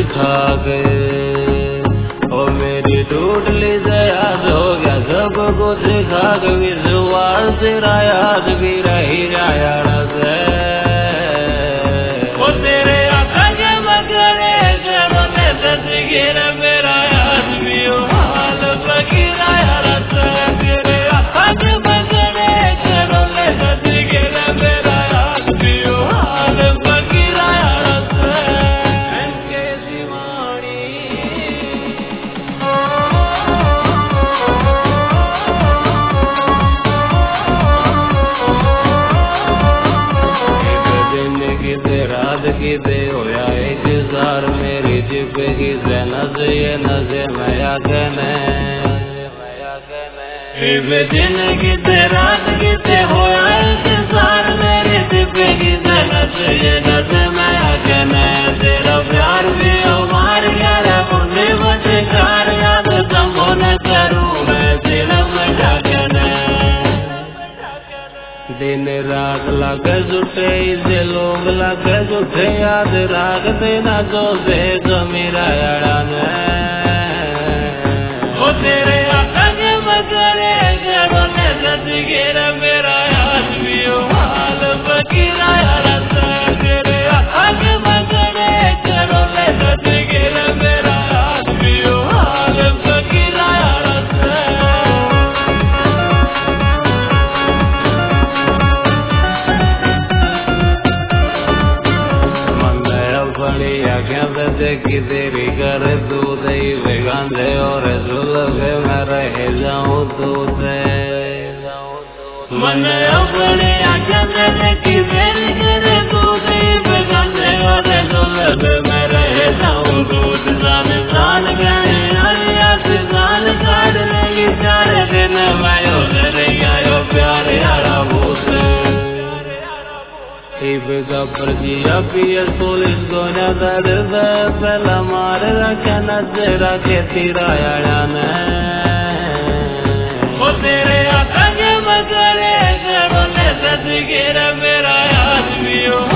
दिखा गए। ओ मेरी टूटली से याद हो गया सब कुछ खा के, विश्वास तेरा याद भी रही जाया से। ओ तेरे आका के मगरे जब मैं सच गिर मेरा याद भी हो हाल बगीरा यार से। तेरे आका के मगरे जब मैं सच गिर मेरा याद भी हो हाल बगीरा यार से। इनके दीवानी रात की दे होया एक जार मेरी जिंदगी से नज़े ये नज़े मैं कहने जिंदगी से रात की दे होया एक जार मेरी जिंदगी से नज़े ये नज़े मैं कहने। तेरा प्यार भी हो मार गया रे पुण्य मुझे कार याद संभो न करूँ मैं तेरा मजा कहने। दिन रात लगे जुटे इसे लोग लगे जुटे याद रागते ना जो से मेरा यार ओ तेरे आका के मगरे जब मैं सच गिरा मेरा याद भी हो हाल बगीरा यार से। तेरे आका के मगरे जब मैं सच गिरा मेरा याद भी हो हाल बगीरा यार से। कि तेरी कर तू दई बेगांधे और जुल्फे में रह जाऊं तू से। मन अपने आँखें कि तेरी कर तू दई बेगांधे और जुल्फे में रह जाऊं तू से। साल गए साल काट लेगी 4 दिन मैं आयो प्यार यारा भूसे। गपर जी अभी पुलिस को नजर पहला मार रखा नजर के तेरा यारा ने। ओ तेरे आका के मगरे जब मैं सच गिरा मेरा याद भी हो